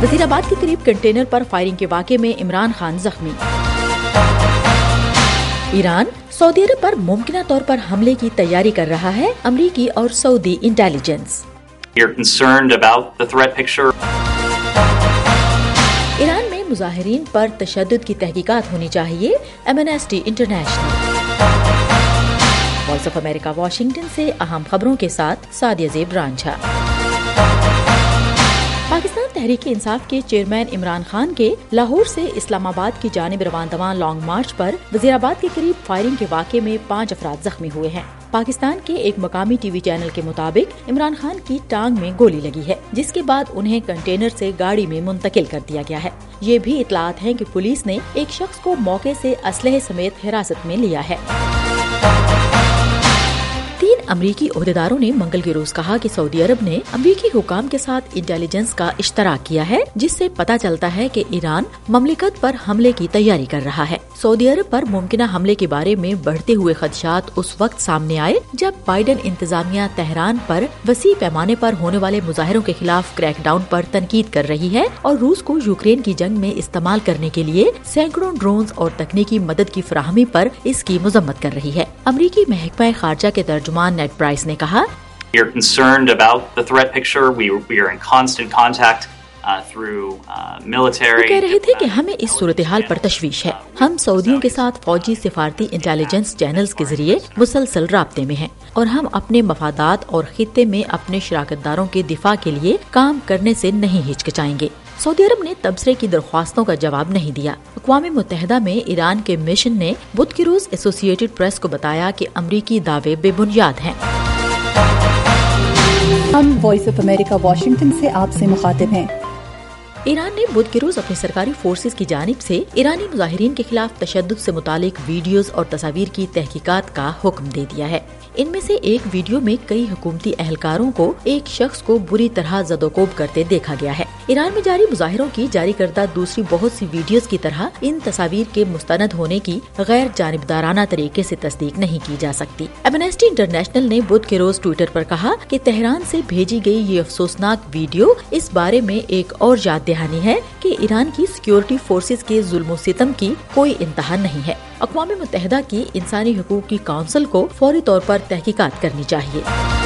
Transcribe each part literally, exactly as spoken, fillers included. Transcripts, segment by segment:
वजीराबाद के करीब कंटेनर पर फायरिंग के वाक़े में इमरान खान जख्मी। ईरान सऊदी अरब पर मुमकिन तौर पर हमले की तैयारी कर रहा है, अमरीकी और सऊदी इंटेलिजेंस। ईरान में मुजाहिरीन पर तशद्दुद की तहकीकात होनी चाहिए, Amnesty International. Voice of America Washington से अहम खबरों के साथ सादिया ज़ेब रांझा। पाकिस्तान तहरीक इंसाफ के चेयरमैन इमरान खान के लाहौर से इस्लामाबाद की जानिब रवानदवा लॉन्ग मार्च पर वजीराबाद के करीब फायरिंग के वाक़े में पाँच अफराद जख्मी हुए हैं। पाकिस्तान के एक मकामी टीवी चैनल के मुताबिक इमरान खान की टांग में गोली लगी है, जिसके बाद उन्हें कंटेनर से गाड़ी में मुंतकिल कर दिया गया है। ये भी इतलात हैं कि पुलिस ने एक शख्स को मौके से असलहे समेत हिरासत में लिया है। तीन अमरीकी ओहदेदारों ने मंगल के रोज कहा कि सऊदी अरब ने अमरीकी हुकाम के साथ इंटेलिजेंस का इश्तराक किया है, जिससे पता चलता है कि ईरान ममलिकत पर हमले की तैयारी कर रहा है। सऊदी अरब पर मुमकिना हमले के बारे में बढ़ते हुए खदशात उस वक्त सामने आए जब बाइडन इंतजामिया तेहरान पर वसी पैमाने पर होने वाले मुजाहिरों के खिलाफ क्रैकडाउन पर तनकीद कर रही है और रूस को यूक्रेन की जंग में इस्तेमाल करने के लिए सैकड़ों ड्रोन्स और तकनीकी मदद की फराहमी पर इसकी मजम्मत कर रही है। अमरीकी महकमा खारजा के तर्जुमान नेड प्राइस ने कहा, We are concerned about the threat picture. We, we are in constant contact uh, through uh, military. वो कह रहे थे कि हमें इस सूरत हाल पर तशवीश है। हम सऊदियों के साथ फौजी सिफारती इंटेलिजेंस चैनल्स के जरिए मुसलसल राब्ते में हैं और हम अपने मफादात और खित्ते में अपने शराकतदारों के दिफा के लिए काम करने से नहीं हिचकिचाएंगे। सऊदी अरब ने तबसरे की दरख्वास्तों का जवाब नहीं दिया। अक़वाम मुत्तहिदा में ईरान के मिशन ने बुध के रोज एसोसिएटेड प्रेस को बताया कि अमरीकी दावे बेबुनियाद हैं। हम वॉइस ऑफ अमेरिका वाशिंगटन से आपसे मुखातिब हैं। ईरान ने बुध के रोज अपनी सरकारी फोर्सेज की जानिब से ईरानी मुजाहिरीन के खिलाफ तशद्दुद से मुतालिक वीडियोस और तस्वीर की तहकीकात का हुक्म दे दिया है। इनमें से एक वीडियो में कई हुकूमती अहलकारों को एक शख्स को बुरी तरह जदोकोब करते देखा गया है। ईरान में जारी मुजाहिरों की जारी करदा दूसरी बहुत सी वीडियोस की तरह इन तस्वीर के मुस्तनद होने की गैर जानिबदाराना तरीके से तस्दीक नहीं की जा सकती। एमनेस्टी इंटरनेशनल ने बुध के रोज ट्विटर पर कहा कि तेहरान से भेजी गई ये अफसोसनाक वीडियो इस बारे में एक और याद दहानी है कि ईरान की सिक्योरिटी फोर्सेज के जुल्म सितम की कोई इंतहा नहीं है। अक़वाम मुत्तहिदा की इंसानी हुकूक की काउंसिल को फौरी तौर पर तहकीकात करनी चाहिए।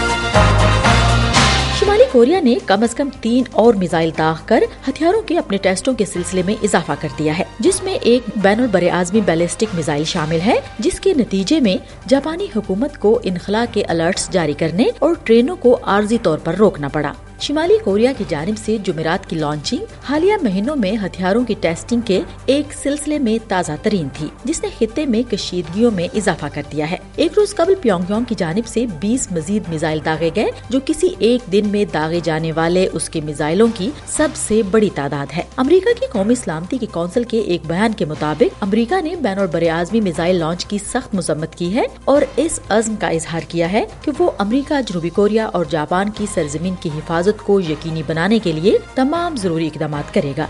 शुमाली कोरिया ने कम अज कम तीन और मिसाइल दाग कर हथियारों के अपने टेस्टों के सिलसिले में इजाफा कर दिया है, जिसमें एक बैनुल बरे आज़मी बैलिस्टिक मिसाइल शामिल है, जिसके नतीजे में जापानी हुकूमत को इनखला के अलर्ट्स जारी करने और ट्रेनों को आर्जी तौर पर रोकना पड़ा। शुमाली कोरिया की जानिब से जुमेरात की लॉन्चिंग हालिया महीनों में हथियारों की टेस्टिंग के एक सिलसिले में ताज़ा तरीन थी, जिसने खित्ते में कशीदगियों में इजाफा कर दिया है। एक रोज कबल प्योंगयांग की जानिब से बीस मजीद मिसाइल दागे गए, जो किसी एक दिन में दागे जाने वाले उसके मिसाइलों की सबसे बड़ी तादाद है। अमरीका की कौमी सलामती की कौंसिल के एक बयान के मुताबिक अमरीका ने बैनुल बरे आज़मी मिसाइल लॉन्च की सख्त मजम्मत की है और इस अज़्म का इजहार किया है कि वो अमरीका, जनूबी कोरिया और जापान की सरजमीन की हिफाजत को यकीनी बनाने के लिए तमाम जरूरी इक़दाम करेगा।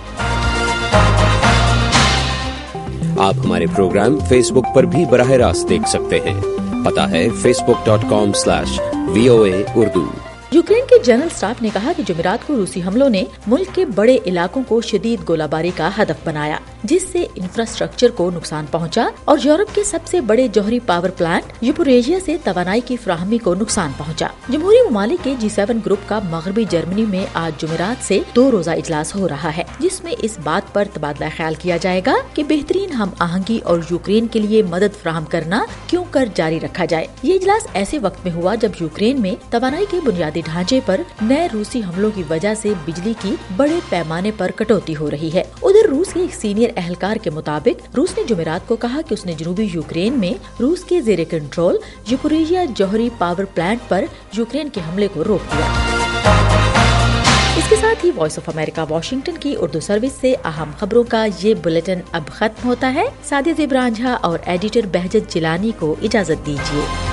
आप हमारे प्रोग्राम फेसबुक पर भी बराह रास्त देख सकते हैं। पता है Facebook dot com slash V O A Urdu. Ukraine के जनरल स्टाफ ने कहा कि जुमेरात को रूसी हमलों ने मुल्क के बड़े इलाकों को शदीद गोलाबारी का हदफ बनाया, जिससे इंफ्रास्ट्रक्चर को नुकसान पहुंचा और यूरोप के सबसे बड़े जौहरी पावर प्लांट यूपोरेशिया से तवानाई की फ्राहमी को नुकसान पहुंचा। जमहूरी ममालिक के जी सेवन ग्रुप का मगरबी जर्मनी में आज जुमेरात से दो रोजा इजलास हो रहा है, जिसमें इस बात पर तबादला ख्याल किया जाएगा कि बेहतरीन हम आहंगी और यूक्रेन के लिए मदद फराहम करना क्यों कर जारी रखा जाए। ये इजलास ऐसे वक्त में हुआ जब यूक्रेन में तवानाई के बुनियादी ढांचे पर नए रूसी हमलों की वजह से बिजली की बड़े पैमाने पर कटौती हो रही है। उधर रूस के एक सीनियर अहलकार के मुताबिक रूस ने जुमेरात को कहा कि उसने जनूबी यूक्रेन में रूस के जेरे कंट्रोल यूपोरेशिया जौहरी पावर प्लांट पर यूक्रेन के हमले को रोक दिया। इसके साथ ही वॉइस ऑफ अमेरिका वाशिंगटन की उर्दू सर्विस से अहम खबरों का ये बुलेटिन अब खत्म होता है। सादिया ज़ेब रांझा और एडिटर बहजत जिलानी को इजाजत दीजिए।